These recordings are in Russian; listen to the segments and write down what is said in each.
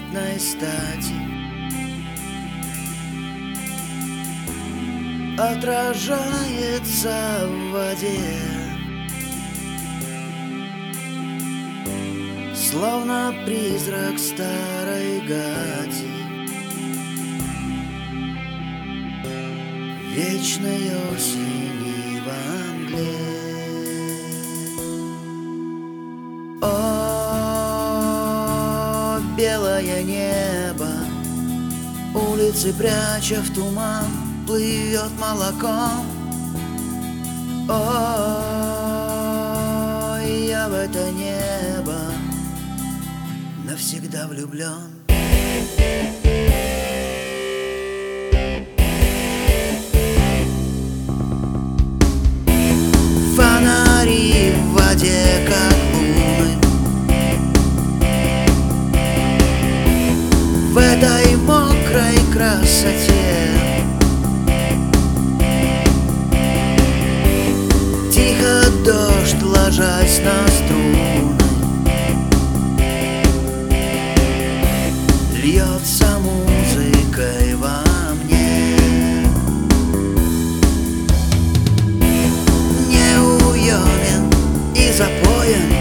знатной стати отражается в воде, словно призрак старой гати, вечной осени в Англии. О, белое небо, улицы пряча в туман, плывет молоком. О, я в это небо навсегда влюблен. Фонари в воде, как луны, в этой мокрой красоте. Тихо дождь, ложась на струны, льется музыкой во мне. Неуемен и запоен,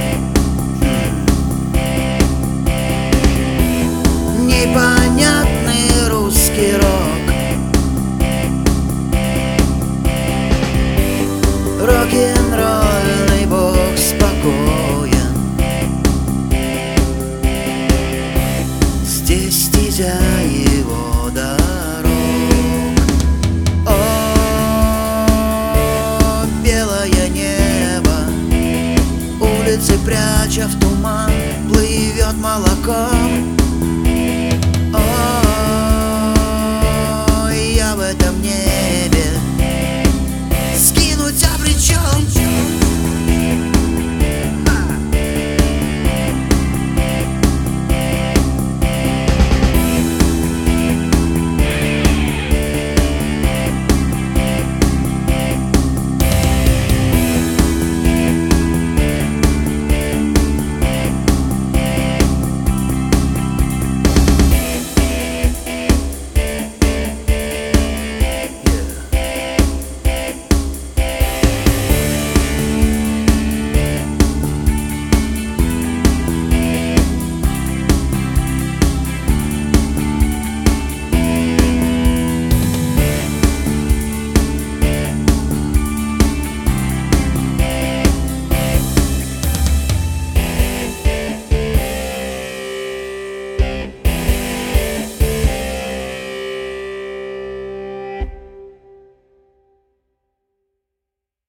непонятный русский рок, рок-н-ролльный бог спокоен. Здесь стезя его дорог. О, белое небо, улицы пряча в туман, плывет молоко.